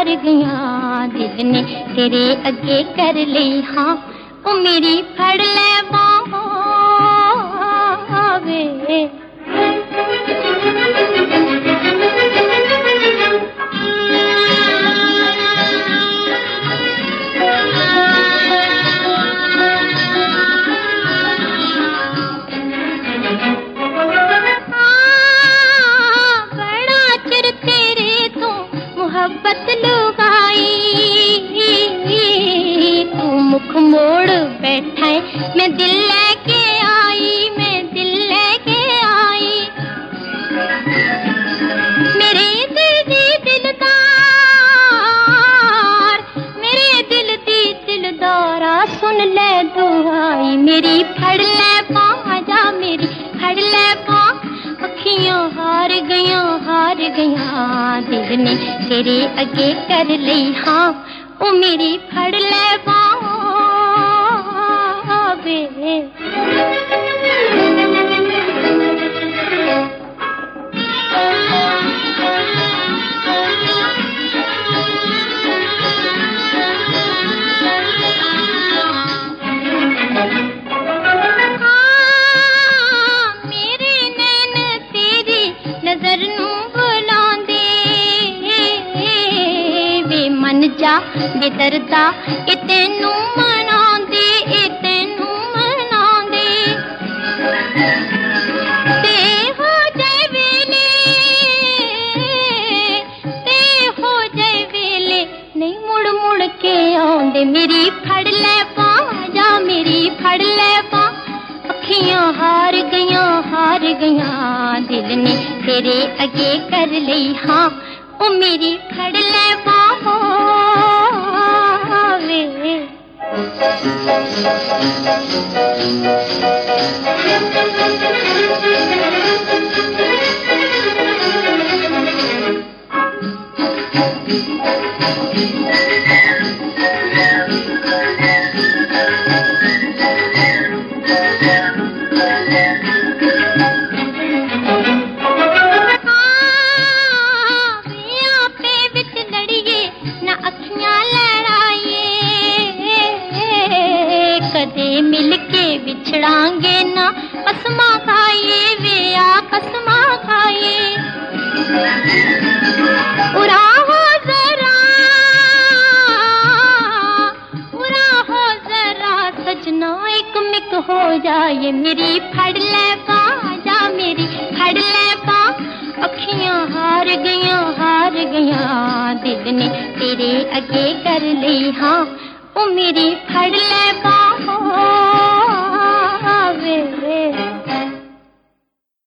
हार गया दिल ने तेरे अगे कर ली हाँ ओ मेरी फड़ ले बाहों वे मोहब्बत लुगाई तू मुख मोड़ बैठा है मैं दिल लेके आई मेरे दिल दी दिलदारा सुन ले दुआई मेरी फड़ ले बाजा मेरी फड़ ले बा अखियां हार गया दिल ने तेरे अगे कर ली हाँ ओ मेरी फड़ ले बाहों वे मेरे नैन तेरी नजर नू मन जा बेदरदा ए तेनू मनांदे ते हो जाए वेले नहीं मुड़ मुड़ के आंदे मेरी फड़ ले बाजा मेरी फड़ ले बा अखियां हार गया दिल ने तेरे अगे कर ली हाँ ओ मेरी फड़ ले बाहों वे कदे मिलके बिछड़ांगे ना कसमा खाइए वे आ कसमा खाइए उरा हो जरा सजना एक मिक हो जाए मेरी फड़ ले बाजा मेरी फड़ ले बा अखियां हार गया दिल ने तेरे अगे कर ली हाँ ओ मेरी फड़ ले बा